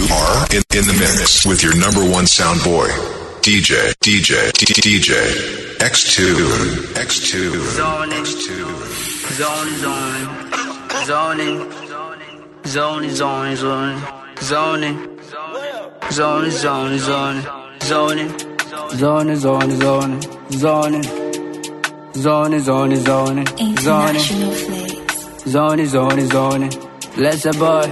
are in the mix with your number one sound boy, DJ X2. Zoning. Let's a boy.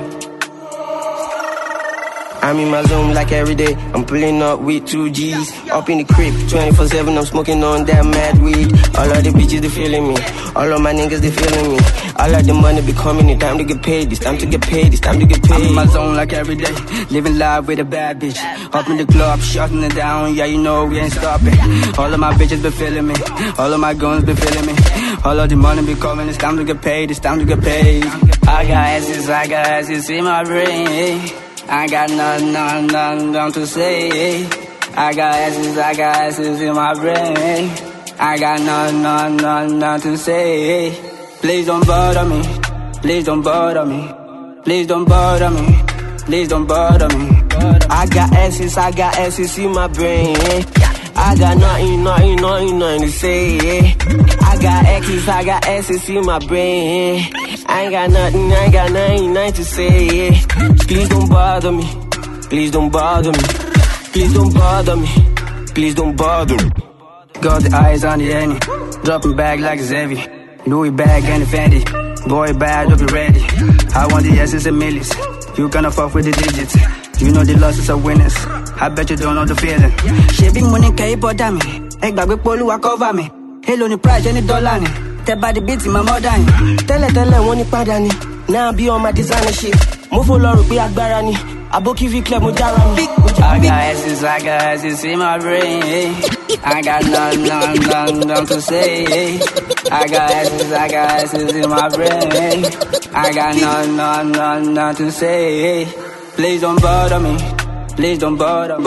I'm in my zone like every day. I'm pulling up with 2 G's. Up in the crib, 24/7. I'm smoking on that mad weed. All of the bitches, they feeling me. All of my niggas, they feeling me. All of the money be coming. It's time to get paid. It's time to get paid. It's time to get paid. I'm in my zone like every day. Living life with a bad bitch. Up in the club, shutting it down. Yeah, you know we ain't stopping. All of my bitches be feeling me. All of my guns be feeling me. All of the money be coming. It's time to get paid. It's time to get paid. I got asses in my brain. I got nothing to say. I got asses in my brain. I got nothing to say. Please don't bother me. Please don't bother me. Please don't bother me. Please don't bother me. I got asses in my brain. I got nothing to say. I got asses in my brain. I ain't got nothing to say. Please don't bother me. Please don't bother me. Please don't bother me. Please don't bother me. Got the eyes on the enemy. Dropping back like it's heavy. Louis bag and the Fendi. Boy bad, hope you ready. I want the S's and millions. You gonna fuck with the digits. You know the losses are winners. I bet you don't know the feeling. Shaving money can't you bother me. Egg bag with polu wa cover me. Hello ni price any dollar ni. Tell by the beats in my mother ni. Tell one ni padà ni. Now I be on my designer shit. Mo fo lọ rò pé agbára ni. Aboki fi club mo jara mi. I got asses in my brain. I got nothing to say. I got asses in my brain. I got nothing to say. Please don't bother me. Please don't bother.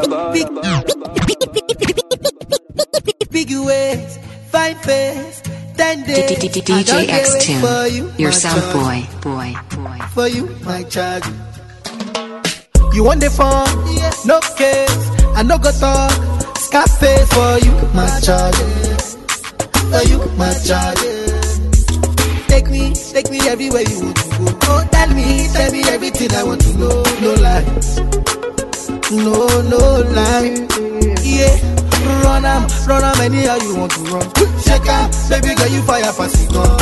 Big ways, fine face, 10 days. DJ X2, your sound boy. For you, my child. You want the fun? No case. I no go talk. Scarface for you, my child. For you, my child. Take me everywhere you want to go. Oh, tell me everything I want to know. No lies, no lie. Yeah, run am anyhow you want to run. Shake up, baby girl, you fire fast, you gone.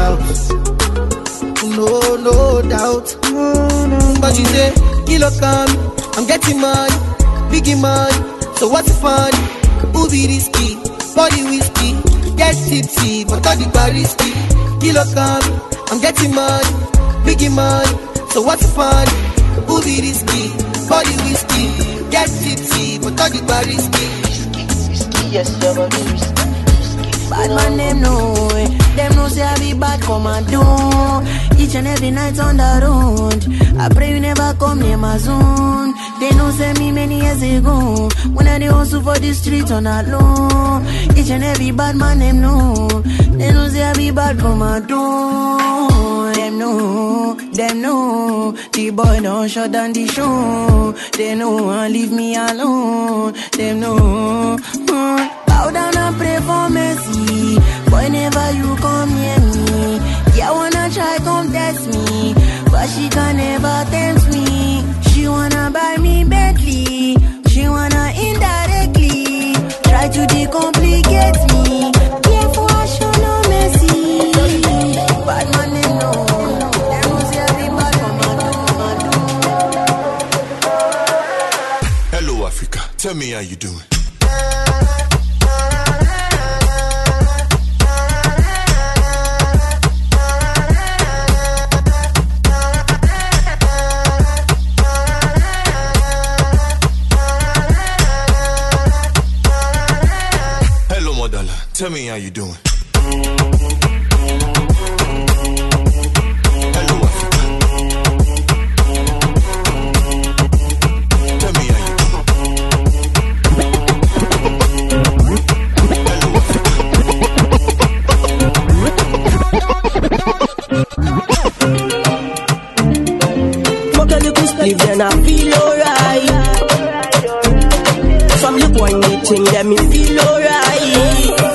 No doubt. But you say, kilo come, I'm getting money, biggie money. So what's the fun? Who be risky? Body whiskey, get tipsy, but all the bar risky. Kilo come, I'm getting money, biggie money. So what's the fun? Who be risky? Body whiskey, get tipsy, but all the bar risky. Yes, your body risky. Bad man, them know say I be bad commando. Each and every night on the road, I pray you never come near my zone. They know say me many years ago, when I dey hustle for the street on that low. Each and every bad man, them know say I be bad commando. Them know, the boy don't shut down the show. They know and leave me alone. Them know. Bow down and pray for mercy. Whenever you come near me, yeah, wanna try come test me, but she can never tempt me. She wanna buy me Bentley. She wanna indirectly try to decomplicate me. Careful, I show no mercy. Bad man, they know. They know say I be bad commando. Hello, Africa. Tell me how you doing. Tell me how you doing. Hello, Africa. Tell me how you doing. Hello, Africa. sleep, then I feel alright. Some look one thing, let me feel alright.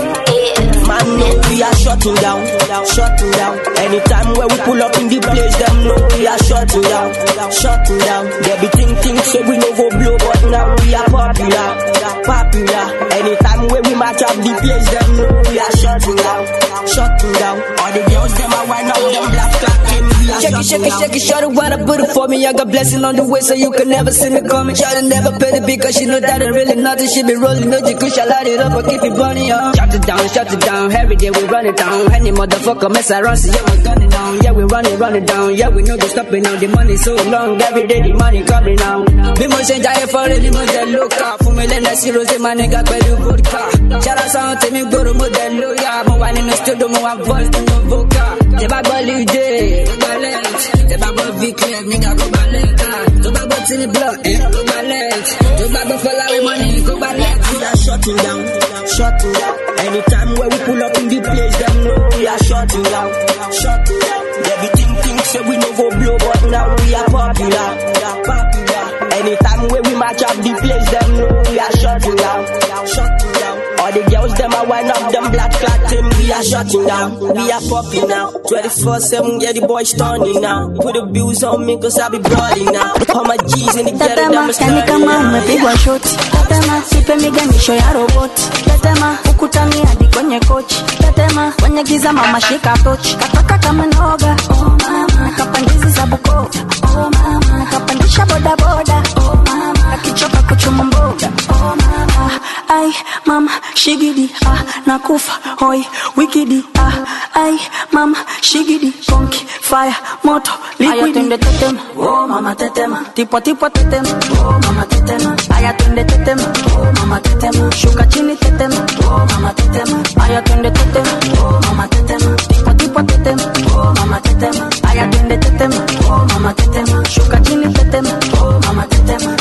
We are shutting down, shutting down. Anytime where we pull up in the place, them know we are shutting down, shutting down. They be thinking so we no go blow, but now we are popular, popular. Anytime where we match up the place, them know we are shutting down, shutting down. All the girls them are wind up, them black clapping. Shake it, shake it, shake it, shorty wanna put it for me. I got blessing on the way, so you can never see me coming. Shorty never pay the bill, cause she know that it really nothing. She be rolling, no jiggle, I light it up, I keep it burning on. Shut it down, every day we run it down. Any motherfucker mess around, so yeah, we gun it down. Yeah, we run it down. Yeah, we know they stopping now. The money so long, every day the money coming now. Be more change I for any model look up. For me, let us see Rose, my nigga, better good car. Shout out sound to me, go to model look up. More one in the studio, more one voice to no vocal. The bag you day, go balance. The bag of Vic, nigga, go balance. The bag of Tilly Block, go balance. The bag of Fala with money, go balance. We are shutting down, shutting down. Anytime where we pull up in the place, them know we are shutting down, shutting down. They be thinking so we no go blow, but now we are popular, popular. Anytime where we match up the place, them know we are shutting down, shutting down. All the girls them are wind up, them black clapping. We are shutting down, we are popping now. 24/7, yeah the boys stunning now. Put the bills on me, cause I be bloody now. All my G's in the ghetto, them are stunning now. Umepigwa shoti tetema, sipe miganisho ya roboti tetema, ukutani hadi kwenye kochi tetema, kwenye giza mama shika tochi, kataka kama noga oh mama, kapandizi za Bukoba oh mama, kapandisha boda boda oh mama, akichoka kuchuma mboga oh mama, ai mama shigidi nakufa hoi wikidi ai mama shigidi konki fire moto liquidi tetema oh mama tetema, tipo tetema oh mama tetema, aya twende tetema oh mama tetema, shuka chini tetema oh mama tetema, aya twende tetema oh mama tetema, tipo tetema oh mama tetema, aya twende tetema oh mama tetema, shuka chini tetema oh mama tetema.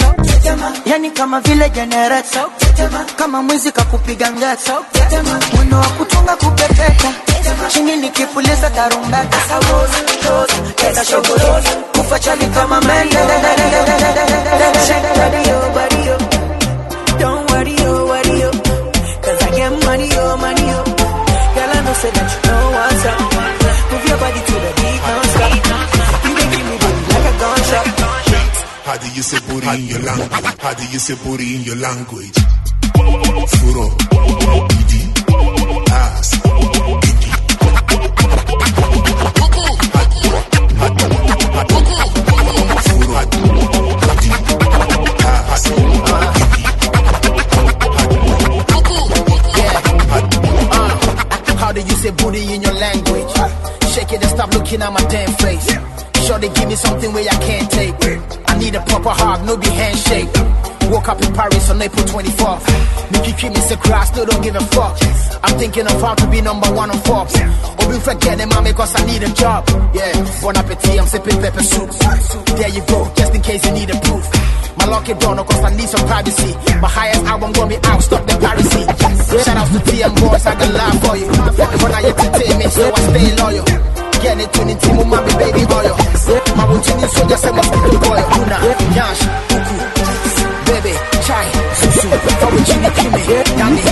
Yani kama vile generator kama mwizi kakupiga ngata mwendo wa kutunga kupepeta chini nikipuliza tarumbeta kesa shogoroza kufa chali kama mende don't worry yo cause I get money yo girl I know say that you know what's up, move your body to the beat non-stop, you can give me booty like a gunshot. How do you say booty in your language? How do you say booty in your language? Furo, idi, ass, idi. Furo, idi, ass, idi. How do you say booty in your language? Shake it and stop looking at my damn face. Sure they give me something where I can't take. I need a proper hug, no be handshake. Woke up in Paris on April 24th. Nikki keep me say cry, still don't give a fuck. I'm thinking of how to be number 1 on Forbes. Or be forgetting mommy cause I need a job. Yeah, bon appetit, I'm sipping pepper soup. There you go, just in case you need a proof. My lucky donor cause I need some privacy. My highest album gonna be out, stop the piracy. Shout out to TM boys, I got love for you. When I entertain me, so I stay loyal. Get it to the team, mommy baby oil. My routine is so just a mosquito coil. Una, Yash, Kuku, baby, chai, susu, Fabuchini, Kimi, Yami,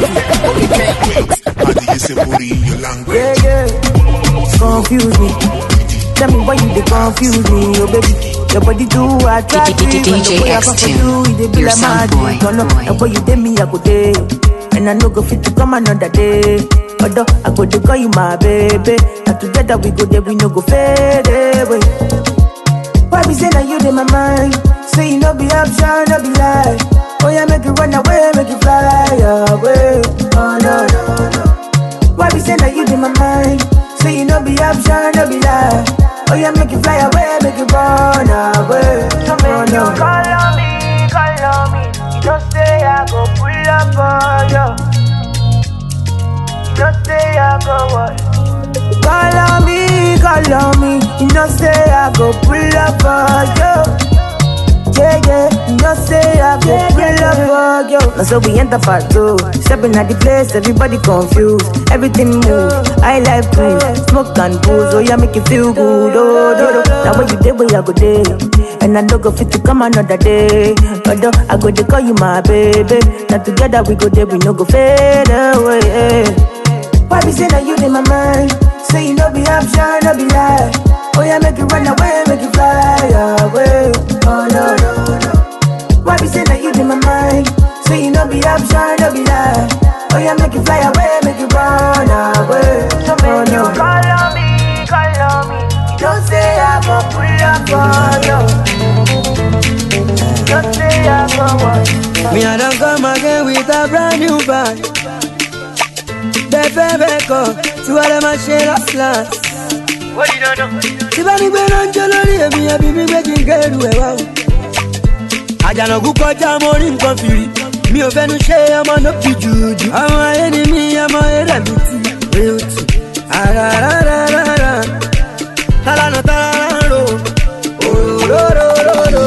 How do you say booty in your language? Yeah. Confuse me. Tell me why you dey confuse me, oh baby. Your body too attractive. DJ X2, your sound boy. The boy you dey me, I go dey. And I no go fit to come another day. Although I go to call you my baby. And together we go there, we no go fade away. Why be say that you in my mind? Say you no be option, no be lie. Oh yeah, make you run away, make you fly away. Oh no. Why be say that you in my mind? Say you no be option, no be lie. Oh yeah, make you fly away, make you run away. So make you call on me. You don't say I go pull up on you. Just say I go what? Call on me. You know say I go pull up for you. Yeah. You know say I go pull up for you. Now so we enter part 2. Stepping at the place, everybody confused. Everything move, I like cruise. Smoke and booze, oh yeah, make you feel good. Oh, do, do. Now when you day, where I go day. And I don't go fit to come another day. Although I go to call you my baby. Now together we go there, we no go fade away. Why be say that you in my mind? Say you no be option, no be lie. Oh yeah, make you run away, make you fly away. Oh no, no, no. Why be say that you in my mind? Say you no be option, no be lie. Oh yeah, make you fly away, make you run away. So when you call on me. Don't say I'm a pull up for you. Don't say I'm a what. Me I don't come again with a brand new band. Baby, come to all of my share of last. What you don't know? Si bani ben angelori, me a be me making get away. Wow. Ajana guko jamori nkonfiri. Me o fenu share am no pijuju. I'm my enemy, I'm my enemy. Beauty. Ararararara. Talano talano, ororororo.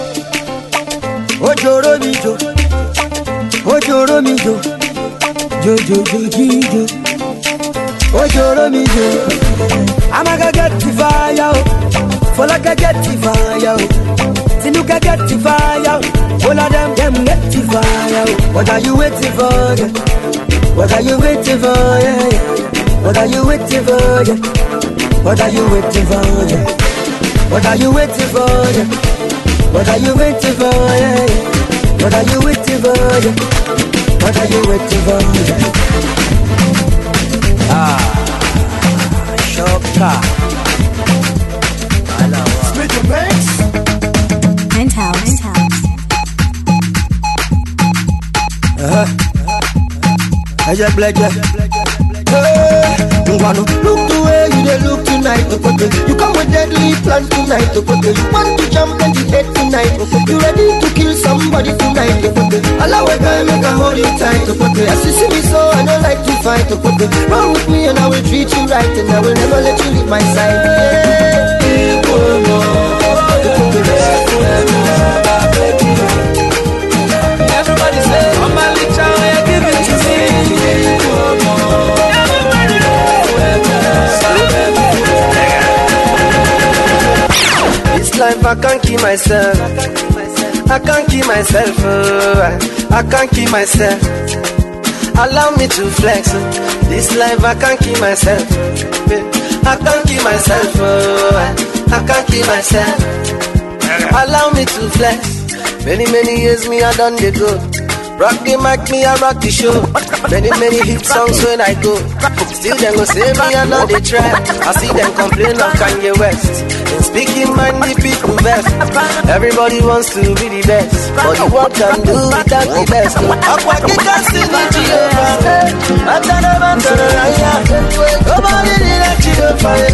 Ojoro mijo, ojoro mijo, jo jo jo jo. Ojoro mijo. Amaga get the fire, Folaga get the fire, Tinuka get the fire. All of them get the fire. What are you waiting for? What are you waiting for? What are you waiting for? What are you waiting for? What are you waiting for? What are you waiting for? What are you waiting for? What are you waiting for? Shoka. Split your banks. Penthouse. I just bled you. Look the way you dey look tonight, you come with deadly plans tonight, you want to jump in the head tonight, you ready to kill somebody tonight, allow a guy make a hold you tight, as you see me so I don't like to fight, run with me and I will treat you right, and I will never let you leave my side. Everybody say, oh my little child, give it to me. This life I can't keep myself. I can't keep myself. I can't keep myself. Allow me to flex. This life I can't keep myself. I can't keep myself. I can't keep myself. Allow me to flex. Many years me I done the go. Rock the mic, me I rock the show. Many hit songs when I go. Still them go say me I know they try. I see them complain of Kanye West. In speaking mind the people best. Everybody wants to be the best, but you what can do without the best. Aqua can still need you. Nobody did that you don't find.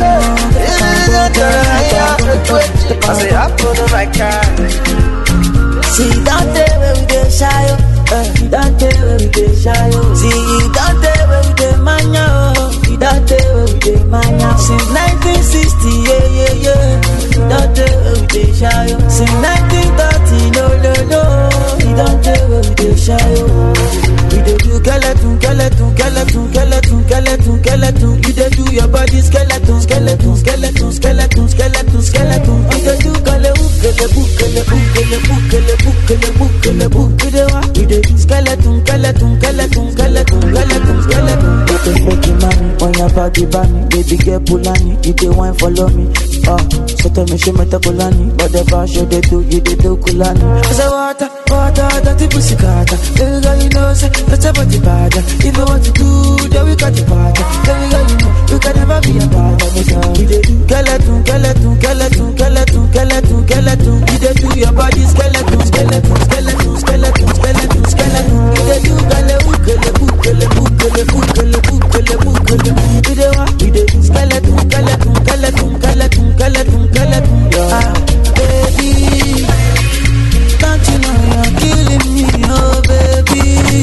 I say I put on my car. See don't tell where we dey shy. Don't tell where we dey shy. See don't tell where we dey mania. Don't tell where we dey mania. Since 1960, yeah. Don't tell where we dey shy. Since 1930, no. Don't tell where we dey shy. We dey do skeleton. You dey do your body skeleton. You dey do skeleton. You dey make money on your body, bunny. Baby girl Pulani, you dey wine follow me. So tell me she metabolani, whatever she dey do, you dey do Kulani. I say water, dirty pussy carter. Baby girl you know say that's about the bad. If you want to do, then we got the bad. Baby girl you know you can never be a bad. We dey do skeleton. You dey do your body skeleton. You dey do you dey do skeleton. Baby, don't you know you're killing me, oh baby.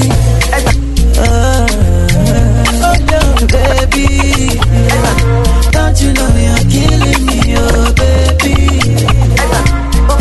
Oh no, baby. Don't you know you're killing me, oh baby. Oh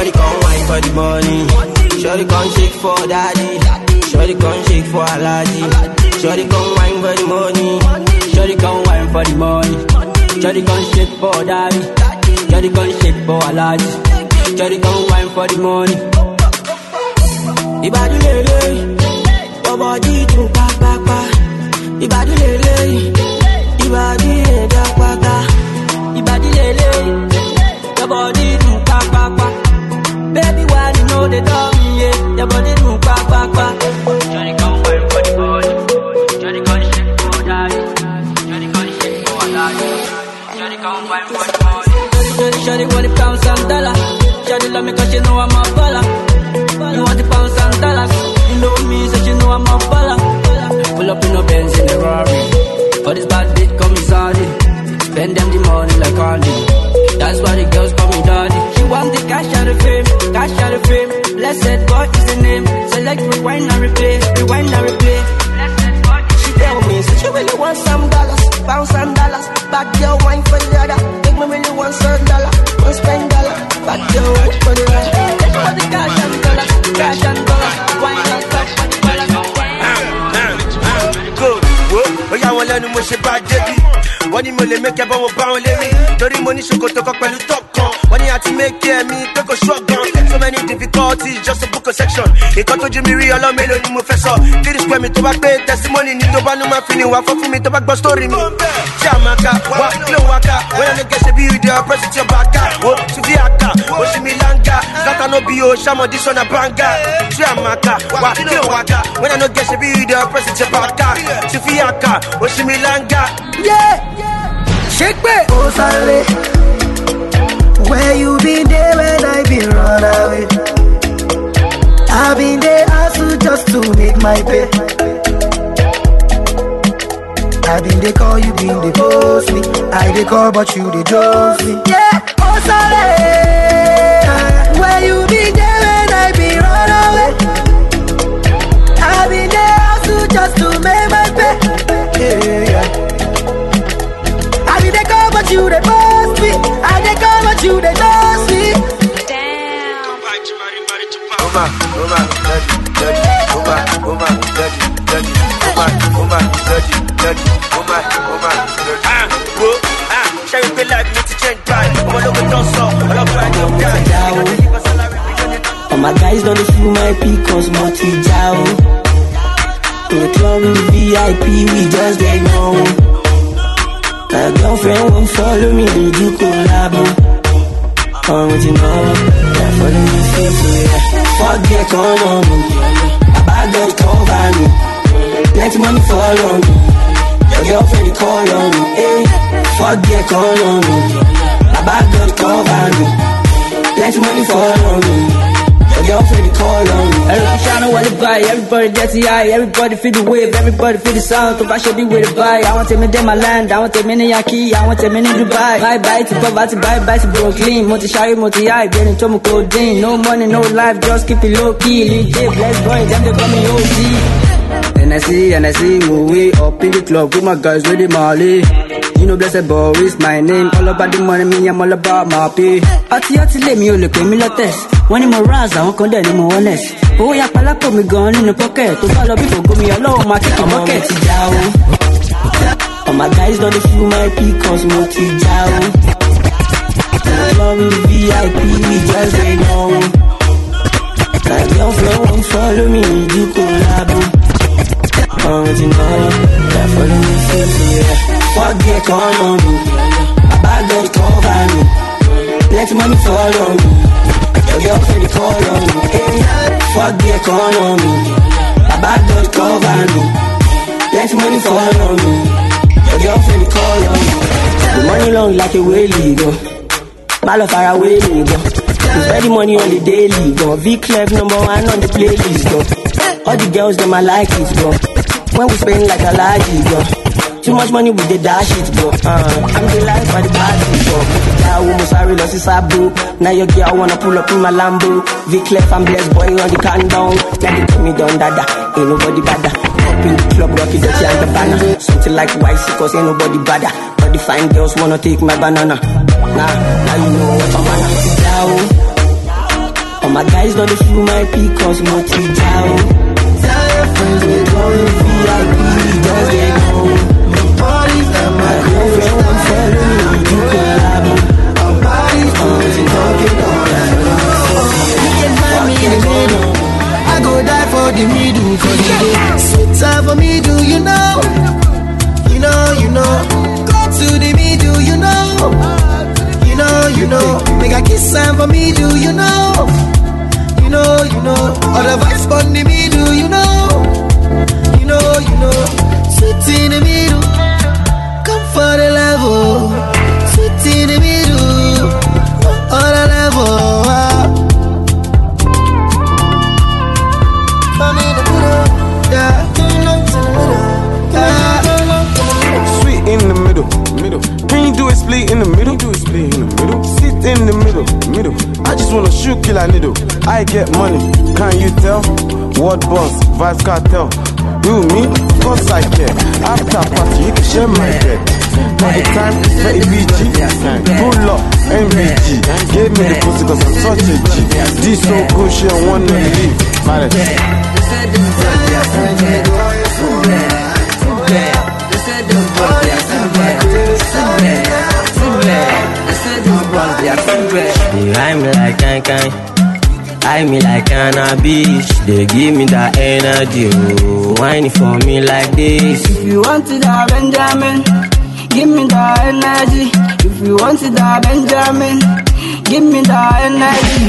Shorty come wine for the money. Shorty come shake for daddy. Shorty come shake for Alaji. Shorty come wine for the money. Shorty come wine for the money. Shorty come shake for daddy. Shorty come shake for Alaji. Shorty come wine for the money. Ibadi lele, your body to pa pa pa. Ibadi lele, ibadi da pa pa. Ibadi lele, your body to pa pa pa. Baby, why you know they done me? Yeah, your body to pa pa pa. Shorty come wine for the money. Shorty come shake for daddy. Shorty come shake for Alaji. Shorty come wine for the money. Shorty want the pounds and dollars. Shorty love me 'cause she know I'm a baller. You want the pounds and dollars. You know me, so you know I'm a baller. Pull up in no Benz in the Rari. For this bad bitch, call me Saudi. Spend them the money like Cardi. That's why the girls call me daddy. She want the cash out of fame, cash out of fame. Blessed God is the name. Select, rewind and replay, rewind and replay. She tell me, so she really want some dollars, pounds and dollars. Bad girl wine for the other. Make me really want some dollar, want spend dollar. Bad girl wine for the other. Take all the cash and dollars, cash and dollars. Wine and cash and dollars. Good, oh yeah, one learn mo ṣe bad baby. Wọ́n ní mo lè make ẹ bọ́ mo bá wọn lérí. Torí mo ní ṣòkòtò kan pẹ̀lú top kan. Wọ́n ní àti make ẹ mi pé kò ṣọ́gbọ́n. So many difficulties just to book a section. Ìkan tó jú mi rí ọlọ́mẹ́lò ni mo fẹ́ sọ. 3 square mi tó bá gbé testimony ni tó bá nú máa fi ni wà fọ́ fún mi tó bá gbọ́ story mi. Ṣé àmàkà wá ló wá ká? Wọ́n yẹn lè gẹ̀ṣẹ̀ bí ìdí ọ̀pẹ́ sí ti ọba ká. Wo tún fi àká, ó ṣì mi láǹgà. Zata no bí o, ṣàmọ̀dí sọ̀nà bàǹgà. Ṣé àmàkà wá ló wá ká? Wọ́n yẹn lè gẹ̀ṣẹ̀ bí ìdí ọ̀pẹ́ sí ti ọba ká. Tún fi àká, ó ṣì mi láǹgà. Shake me. Oh, Sally, where you been there when I been run away? I've been there hustle just to make my pay. I've been they call you, been they post me. I they call but you they dose me. Yeah, oh Sally, where you been there when I been run away? I've been there hustle just to make my pay. Yeah. But you they boss me, I they call but you they toss me. Damn. All my guys don't feel my peak cause multi jao. In the club in the VIP we just get known. My girlfriend won't follow me, we do collabo. What you know, yeah, follow me, yeah. Fuck the economy, my bad girls cover me. Plenty money follow me, your girlfriend call on me. Hey, fuck the economy, my bad girls cover me. Plenty money follow me, your girlfriend call on me. Everybody shine while it buy, everybody dirty eye, everybody feel the wave, everybody feel the sound. If I should be with it buy, I want to make my land, I want to make Yankee, I want to make Dubai. Bye bye to poverty, bye bye to Brooklyn, multi shy, multi eye, getting to my codeine. No money, no life, just keep it low key. Legit, blessed boy, them they call me OG. And I see, move way up in the club with my guys with the Mali. You know blessed boy is my name. All about the money, me I'm all about my pay. Ati let me only pay me la test. When I'm a rise, I won't condemn him honest. Oh yeah, pala put me gun in the pocket. To follow people, go me alone, my kick bucket. All my guys don't feel my peak cause multi jao. Love in the VIP, we just get known. My girlfriend won't follow me, we do collabo. What you know, yeah, follow me, yeah. Fuck the economy, my bad girls cover me. Plenty money follow me, your girlfriend call on me. Hey, fuck the economy, my bad girls cover me. Plenty money follow me, your girlfriend call on me. The money long like a whale, go. My love far away, go. Spend the money on the daily, go. V-Clef #1 on the playlist, go. All the girls, them I like it, go. When we spend like a large, go. Too much money with the dash it, bro. I'm the life for the party, bro. Now almost sorry, lost his abu. Now your girl wanna pull up in my Lambo. V-Clef, I'm blessed, boy, on the countdown. Now they put me down, dada. Ain't nobody bother. Up in the club, rocky, dirty and the banner. Something like white, cause ain't nobody bother. All the fine girls wanna take my banana. Now you know what I'm on. my guys don't feel my peak cause no tea down. Tell your friends we're going VIP, just get home. Parties at my girlfriend won't follow me, you collab. Our bodies moving, talking all that. You can find me in the middle. I go die for the middle, cause you do sweet time for me, do you know? You know. Go to the middle, you know. You know. Make a kiss time for me, do you know? You know. All the vibes on the middle, you know. You know. Sweet in the middle. Come for the level. Sweet in the middle. All the level. Come in the middle. Yeah. Sweet in the middle. Can you do it split in the middle? Sit in the middle. I just wanna shoot kill a needle. I get money, can you tell? Word boss, vibes cartel. You, me, cause I care. After party, you can share my bed. For the time, for EBG. Pull up, MVG. Give me the pussy cause I'm such a G. This so good, she don't wanna leave. Marriage. They hide me like kind. Hide me like cannabis. They give me that energy. Oh, whine for me like this. If you want it, Benjamin, give me that energy. If you want it, Benjamin, give me that energy.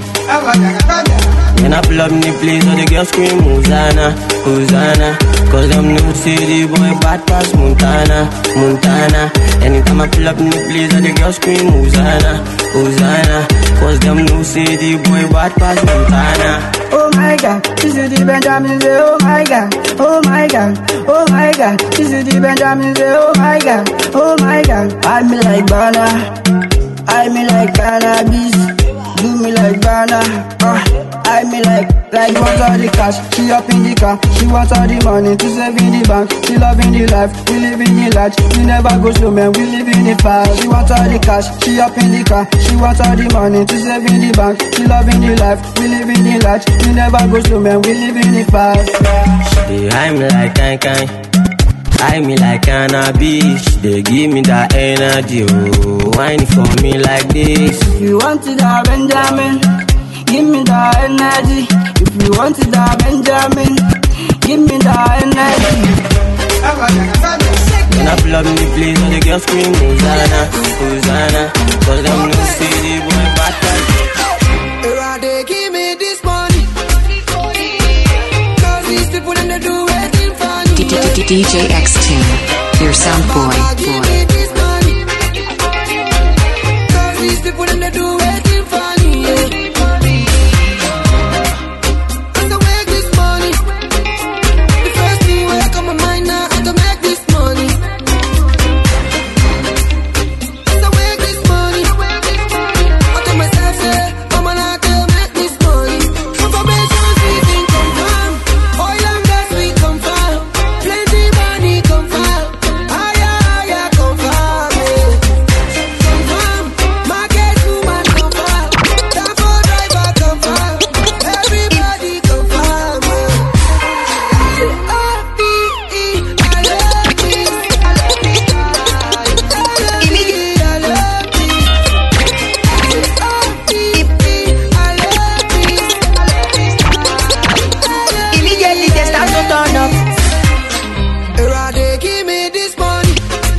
When I pull up in the place, all the girls scream Hosanna, Hosanna. Cause them new city boy bad pass Montana. Anytime I pull up in the place, all the girls scream Hosanna, Hosanna. Cause them new city boy bad pass Montana. Oh my God, this is the Benjamin say, oh my God, oh my God, oh my God. This is the Benjamin say, oh my God, oh my God. I me like banana, I me like cannabis. Do me like banana, I me like wants all the cash. She up in the car, she wants all the money to save in the bank. She loving the life, we live in the large. We never go slow, man, we live in the fast. She wants all the cash, she up in the car, she wants all the money to save in the bank. She loving the life, we live in the large. We never go slow, man, we live in the fast. They hide me like kind. Hide me like cannabis. They give me that energy. Oh, whine for me like this. If you want it, Benjamin, give me that energy. If you want it, Benjamin, give me that energy. When I pull up in the place, all the girls scream Hosanna, Hosanna. Cause them new city boy bad guys. They give me this money. Cause these people in the do waiting for me. DJ X-Team, your sound boy. Give me this money. Cause these people in the do waiting for me. As I make this money, the first thing will come my mind now, I can make this money. As I make this money, I tell myself, say, I'm gonna make this money. Information season confirm, oil and gas we confirm, plenty money confirm, higher confirm, confirm, market woman confirm, taco driver confirm, everybody confirm. R.P.E. I love this, I love this, I love this. Immediately they start to turn up. They give me this money.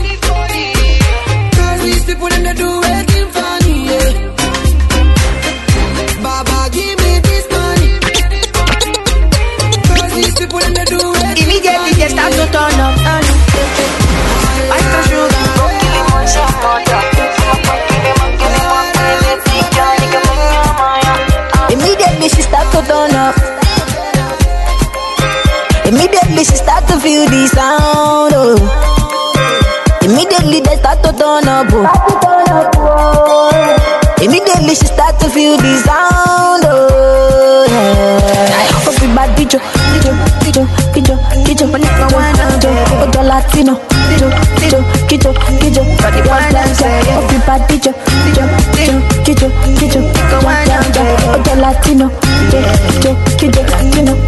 Cause these people in the do waiting for me, yeah. Baba give me this money. Cause these people in the do waiting. Immediately they start to turn up. Immediately she start to turn up. Immediately she start to feel the sound. Oh. Immediately they start to turn up. Oh. Immediately she start to feel the sound. Oh. Yeah. Everybody jo, when I want to go Latino. Kijo, for the one dance. Everybody jo, go Latino. you know, you know,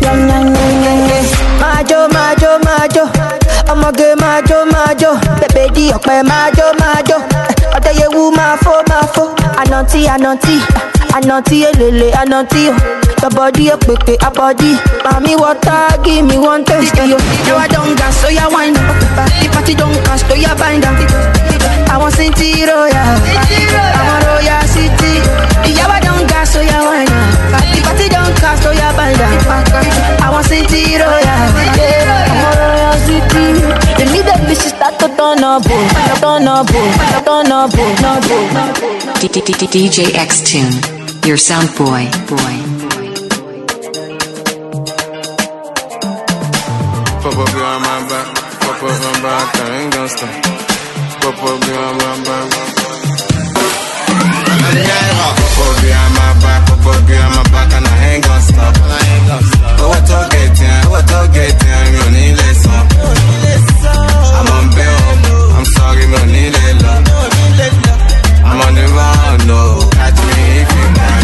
Majo, majo, majo, I'ma get majo, baby, di okpe majo, Oda ye wu ma fo, Ananti, elele, ananti, your body a quick, a body, mommy water, give me one taste, yo. You are don't gas, so ya wine, party don't cast, so ya bind up. I want City Royal, I want Royal City. You are don't gas, so ya wine, party don't cast, so ya bind up. I want City Royal, I want Royal City. You need that bitch start to turn up, DJ X Tune, your sound boy. Pop up behind my back, pop up my back, I ain't gon' stop. Pop up behind my back. Pop up behind my back, pop up behind my back, and I ain't gon' stop. What to get in, you need listen. I'm on bail, I'm sorry, you need it love. I'm on the run, no, catch me if you can.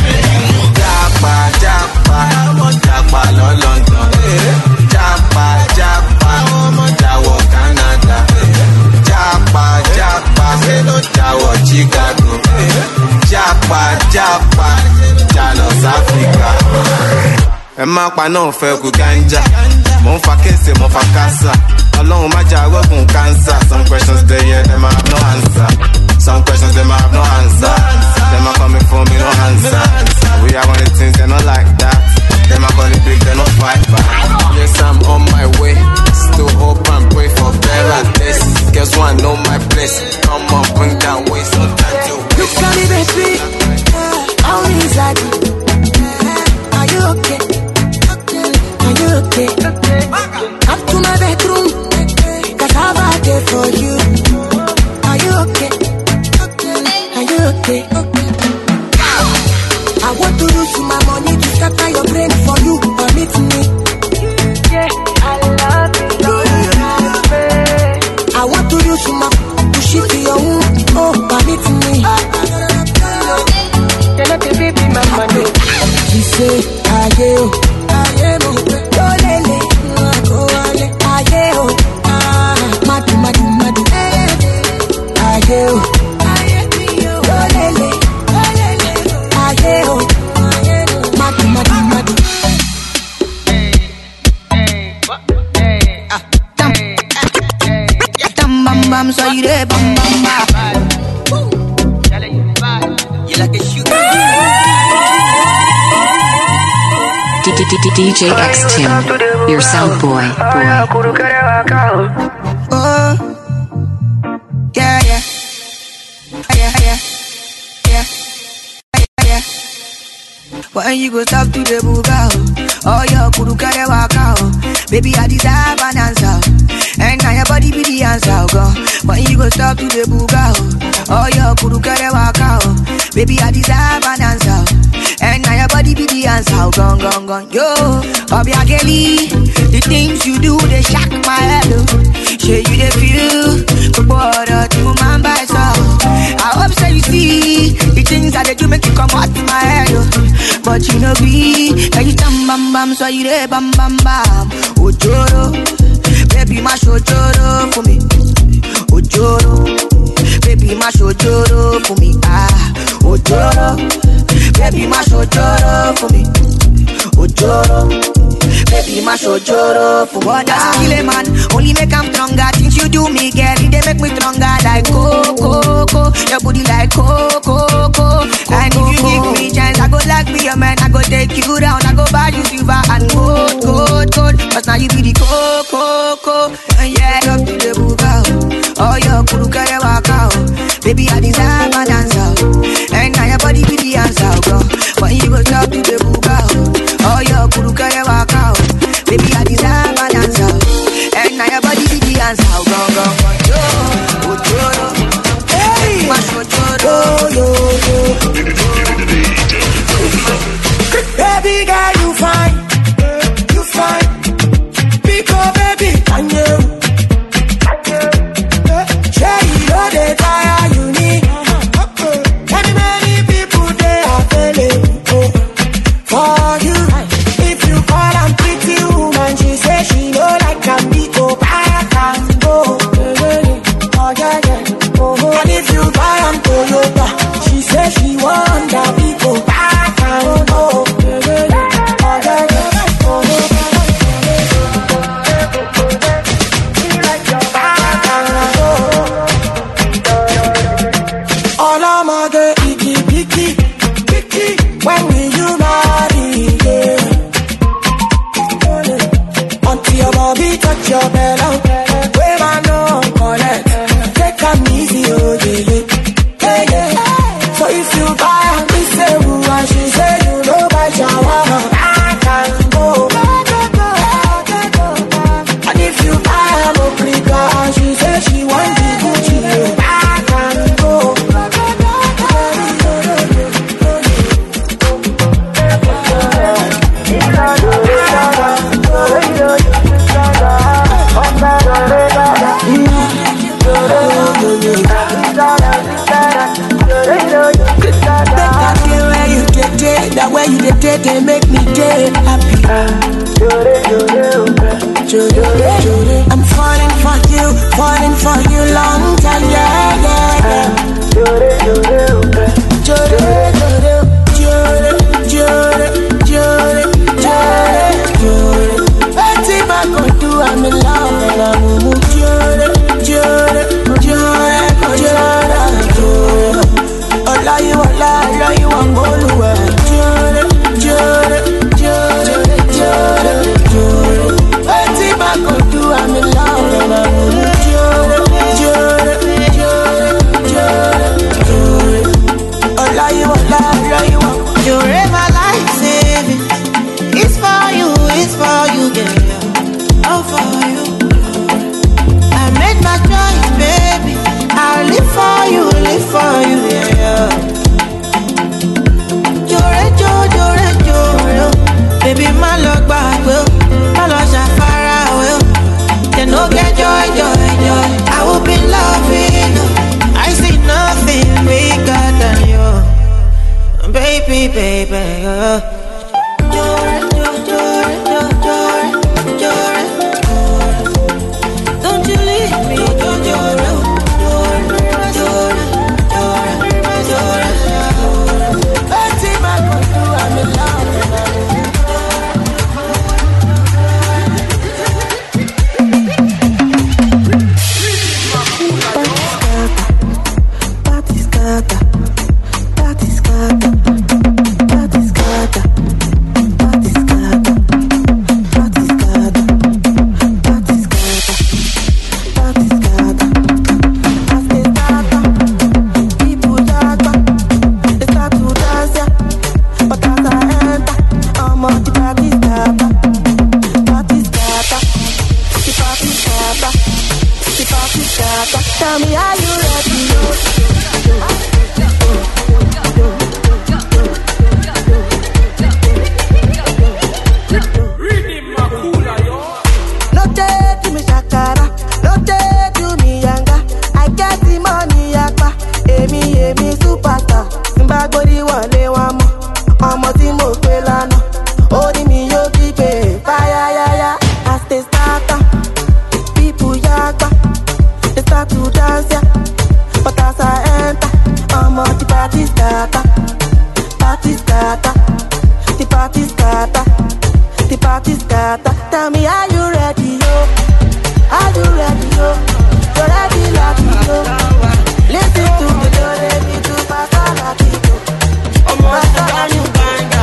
Japa, London. Japa, Jawo Canada. Japa, Jawo Chicago. Japa, Jalo Africa. Emma pa no fe ku ganja. Mon fa kese, mon fa kasa. Along my jago kun cancer. Some questions they yeah, them I have no answer. Some questions them I have no answer. Them are coming for me, no answer. We are one of the things they not like that. Them are calling big, they not fight back. Yes, I'm on my way. Still hope and pray for better days. Guess one, know my place. Come on, bring that way, so time to wait. Look at me, baby. How is that? Are you okay? Are you okay? Come to my bedroom, 'cause I've a day for you. Are you okay? Are you okay? I want to use my money to scatter your brain for you. Permit me. Yeah, I love you. I want to use my to shift your womb. Oh, permit me. You're not a baby, my money. She say, aye, lele, aye, madu, aye, bam, so you there, bam, bam. You like a shoe. DJ X Tune, your sound boy. Oh, yeah. When you go stop to the buga, oh your kuru kare waka, baby I deserve an answer, and now your body be the answer, go. When you go stop to the buga, oh your kuru kare waka, baby I deserve an answer, and now your body be the answer, gone. Yo, Bobby Ageli, the things you do they shock my head, show you the feel, but to man by soul. I hope so you see the things that they do make you come out in my head. But you know be, can you bam bam, so you there bam bam. Ojoro, baby mash ojoro for me. Ojoro, baby mash ojoro for me. Ojoro, baby mash ojoro for me. Ojoro, baby mash ojoro for me. What that's kill a man, only make him stronger. Things you do me, girl, they make me stronger. Like coco, your booty like coco. And if you give me chance, I go like be your man. I go take you down, I go buy you silver and gold. Cause now you be the coco. And yeah, up to the buga. Oh, your kuru kare waka. Baby, I deserve an answer, and now your body be the answer, bro. When you go talk to the buga. Oh, your kuru kare waka. Baby, I deserve an answer, and now your body be the answer, go. Hey, baby girl, you fine. Pick up, baby, and you. Share you know the tire you need. day, they make me day happy. I'm falling for you long time, yeah, yeah. Anything I go do, I'm in love and I'm all you want go to work. Anything I go do, I'm in love and I'm all you want. You're my life saving. It's for you, girl. All for you. I made my choice, baby. I'll live for you, yeah. Baby, my luck back will, my love shall far away. Then no get joy. I will be loving you. I see nothing bigger than you, baby. Don't you leave me, I'm in love. Tell me, are you ready? No day to me shakara, no day to me yanga. I get the money yakpa, emi superstar. Simba body wale wamo, omo ti mo pe lana. Ori mi yo pipe, fire ya. I stay starter, people yakpa. They start to dance, yeah. But as I enter, I'm on the party starter. The party starter. Tell me, are you ready, yo? Are you ready, yo? You're ready, like yo. Listen to me, don't let me do pasta like yo. I'm on the party, banga.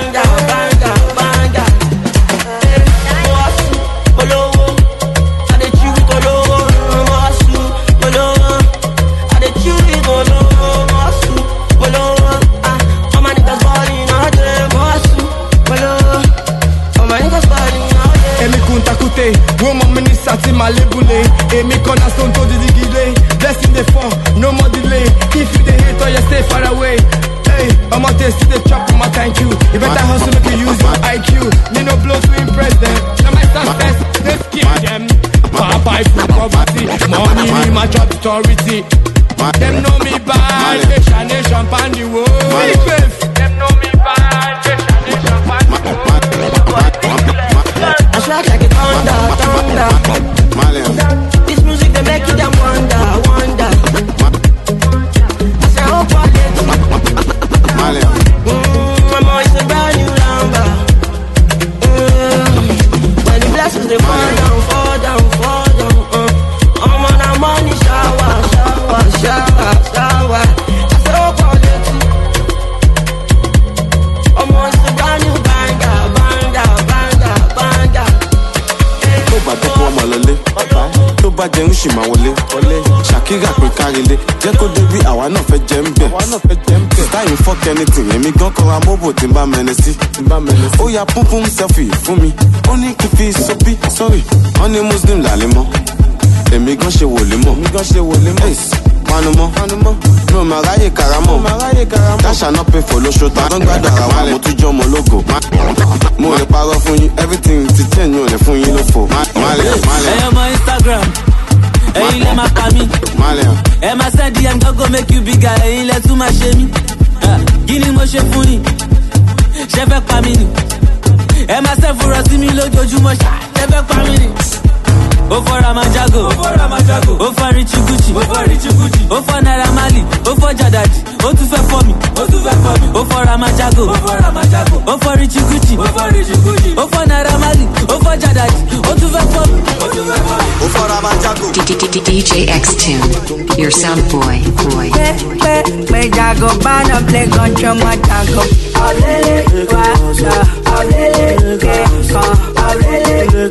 Woman minister my label, and me cornerstone to the delay. Blessing the fall, no more delay. If you the hate or you stay far away. Hey, I'm out there, see the chop, my thank you. You better hustle if you use your IQ. Me no blow to impress them. Now my success, they kill them. Papa for poverty, money in my job authority. Them know me by nation pan the world. Them know me by nation pan the world. I shock like a thunder. This music they make it them wonder. I say oh quality. Mama it's a brand new number. When the blessings they fall down. I'm on a money shower. I say oh quality. Mama it's a brand new banger. Tó bá jẹun ṣì máa wọlé Shakira pé kárílé jẹ́ kó dé bí àwa náà fẹ́ jẹ́ ń bẹ̀ sítáì ń fuck anything èmi gan kọ́ra mọ́bò tí ń bá mẹ́ni sí ó ya púpún selfie fún mi ó ní kí fi sọ́bí sorry wọ́n ní muslim làlẹ́ mọ́ èmi gan ṣe wò lé mọ́ panumọ́ mi ò máa ráyè karamọ́ káṣà náà pé fò lóṣù tá a gbádùn ara wa mo tún jọ́ ọmọ ológo mo lè parọ́ fún yín everything ti change mi ò lè fún yín lófo. ẹyọ mọ Instagram ẹyin lè máa pa mí ẹ máa sẹ́ẹ̀dì ẹ̀ ń gọ́gọ́ make you bigger ẹyin lẹ tún máa ṣe mí kí ni mo ṣe fún yín ṣe fẹ́ pa mí ni. Ẹ máa ṣe fura sí mi lójoojúmọ́ ṣá, ẹ fẹ́ pa mí ni. Ó fọ́ Ramajago, ó fọ́ Richie Gucci, ó fọ́ Naira Marley, ó fọ́ Jadadi, ó tún fẹ́ fọ́ mi, ó fọ́ Ramajago, ó fọ́ Richie Gucci, ó fọ́ Naira Marley, ó fọ́ Jadadi, ó tún fẹ́ fọ́ mi, ó fọ́ Ramajago. DJ X-Tune, your sound boy. Play Jago, ban and play control my Jago. Alele, alele, alele,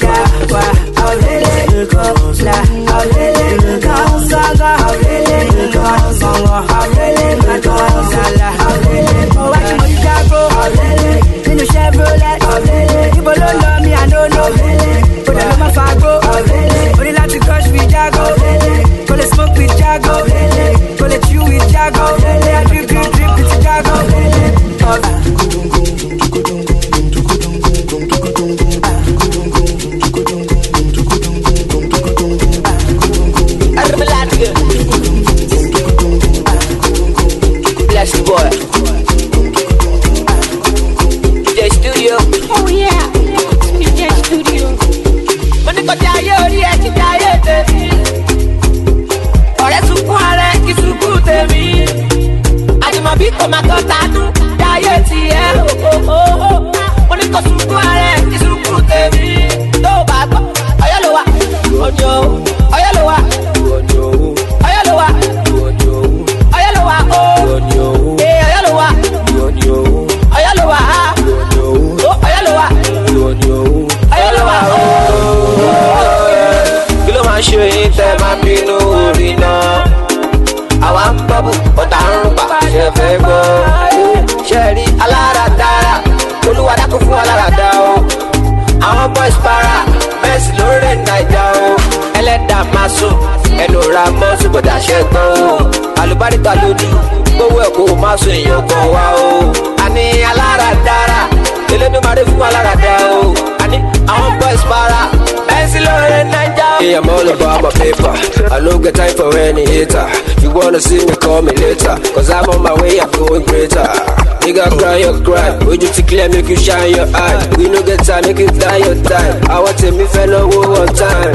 Àlùbáríkà lójú, gbówó ẹ̀kọ́ máa sọ èèyàn kan wá o. Àní alára dára, Elédùmarè fún alára dá o. Àní àwọn boys para, bẹ́ẹ̀sì lóore Naija. Yeah, I'm all about my paper, I no get time for any hater. You wanna see me, call me later, cause I'm on my way, I'm going greater. Nigga cry your cry, would you clear, make you shine your eye. We no get time, make you die your time. I want to me fellow one time.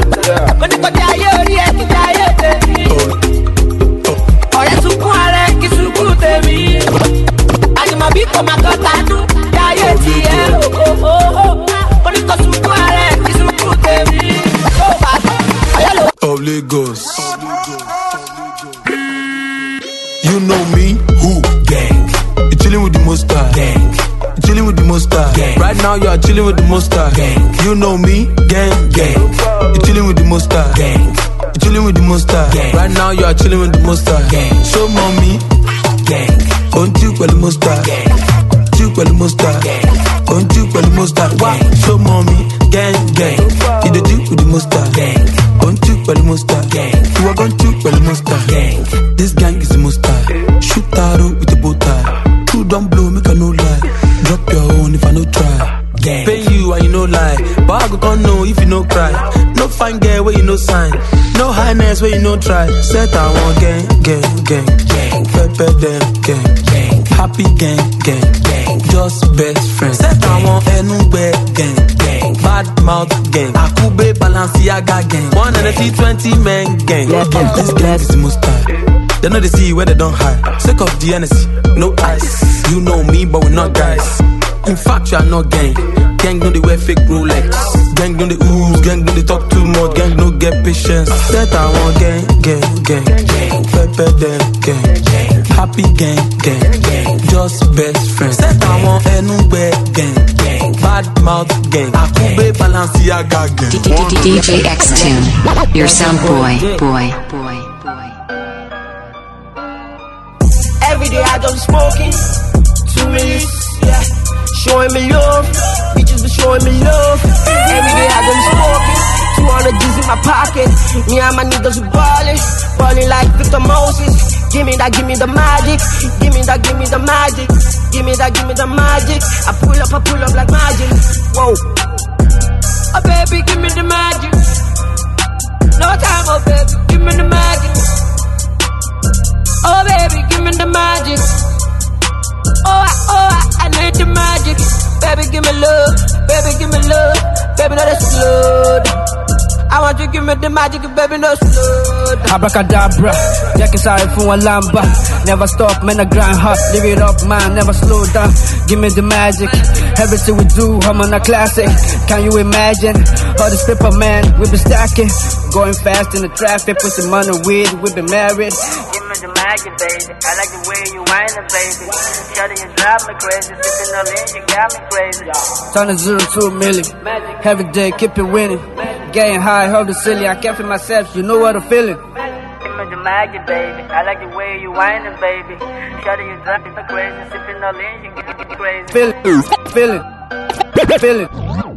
Ọ̀rẹ́ sunkún ààrẹ kí sunkún tèmi. Àjùmọ̀bí kò máa kọ́ tánú dáyé tiẹ̀. Oníkọ̀ sunkún ààrẹ kí sunkún tèmi. Tó bá tọ́ ọ̀yọ́ ló. Of Lagos. You know me, who? Gang. You chilling with the Monster. Gang. You chilling with the Monster. Gang. Right now you are chilling with the Monster. Gang. You know me, gang, gang. You chilling with the Monster. Gang. You chilling with the Monster. Gang. Right now you are chilling with the Monster. Gang. Show mommy, gang. Don't you call the Monster? Gang. You call the Monster. Gang. Don't you call the Monster? Why? Show mommy, gang, gang. You the Jew with the Monster. Gang. Don't you call the Monster? Gang. You are going to call the Monster. Gang. This gang is the Monster. Shoot arrow with the bow tie. Two don't blow, make a no lie. Drop your own if I no try. Gang. Pay you and you no lie, but I go gon' know if you no cry. No fine girl where you no sign, no highness where you no try. Set I want gang, gang, gang, gang. Pepper them, gang, gang. Happy gang, gang, gang. Just best friends. Set I want anywhere, gang, gang. Bad mouth gang. Akube Balenciaga gang. 120 men gang. This gang is the most time. They know they see where they don't hide. Sake of the NSC, no ice. You know me, but we're not guys. In fact, you are not gang. Gang don't they wear fake Rolex. Gang don't they ooze. Gang don't they talk too much. Gang don't get patience. Set I want gang, gang, gang, gang. Pepper them, gang, gang. Happy gang, gang, gang. Just best friends. Set I want anywhere, gang, gang. Bad mouth gang. Akube Balenciaga gang. DJ X-Tune, your sound boy. Every day I just smoking 2 minutes, yeah. Showing me love, bitches be showing me love. Every day I just smoking 200 G's in my pocket. Me and my niggas we ballin' like Victor Moses. Give me the magic. Give me the magic. Give me the magic. I pull up like magic. Whoa. Oh baby, give me the magic. No time, oh baby, give me the magic. Oh baby, give me the magic. Oh, I need the magic. Baby, slow down. I want you to give me the magic, baby, no slow down. Abracadabra, yeah, sorry for one lamba. Never stop, man, I grind hard. Live it up, man, never slow down. Give me the magic. Everything we do, I'm on a classic. Can you imagine? All this paper, man, we been stacking. Going fast in the traffic, put some money with, we been married. Give me the magic, baby. I like the way you whine it, baby. Shutting you drive me crazy. Sipping all in, you got me crazy. Turn a 0 to a million. Every day, keep it winning. Getting high, hold the ceiling. I can't feel myself, you know what I'm feeling. Give me the magic, baby. I like the way you whine it, baby. Shutting you drive me crazy. Sipping all in, you got me crazy. Feel it, feel it, feel it.